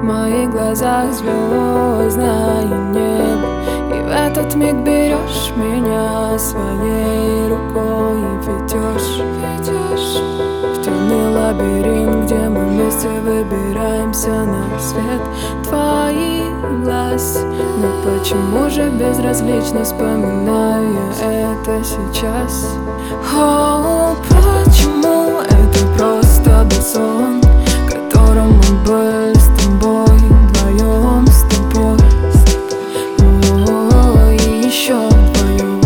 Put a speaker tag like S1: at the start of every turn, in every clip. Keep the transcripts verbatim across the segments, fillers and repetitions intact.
S1: моих глазах звездное небо, и в этот миг берешь меня своей рукой и ведешь, ведешь в темный лабиринт, где мы вместе выбираемся на свет твоих глаз. Но почему же безразлично вспоминаю я это сейчас? О, почему это просто был сон, в котором мы были с тобой, вдвоем с тобой, о, и еще вдвоем.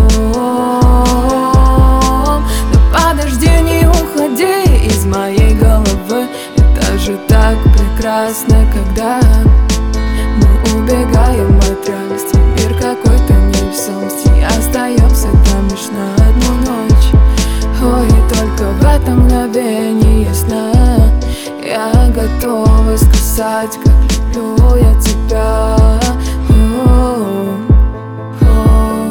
S1: Но подожди, не уходи из моей головы, это же так прекрасно, когда мы убегаем от реальности, мир какой-то невесомости, и остаемся там лишь на одну ночь. Ой, и только в этом мгновении сна я готова сказать, как люблю я тебя. О, о,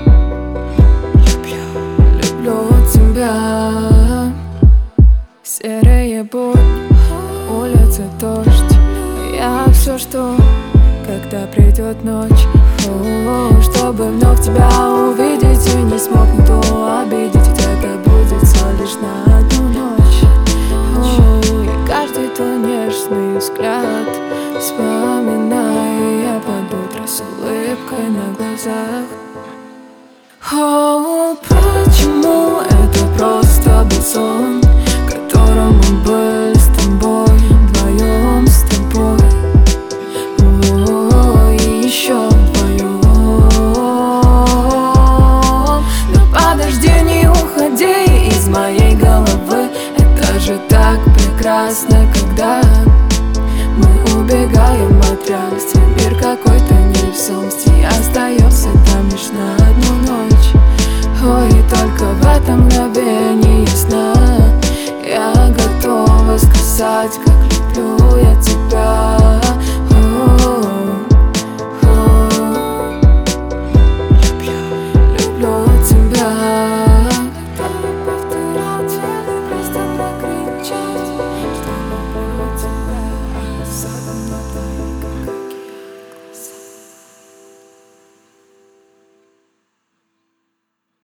S1: люблю, люблю тебя. Серые будни, улица дождь, я все жду, когда придет ночь, о, чтобы вновь тебя увидеть и не смог никто обидеть, ведь это будет всего лишь на одну ночь. О, и каждый твой нежный взгляд вспоминаю я под утро с улыбкой на глазах. О, почему это просто был сон, в котором мы были с тобой, вдвоем с тобой, о, и еще вдвоем. Но подожди, не уходи из моей головы, это же так прекрасно,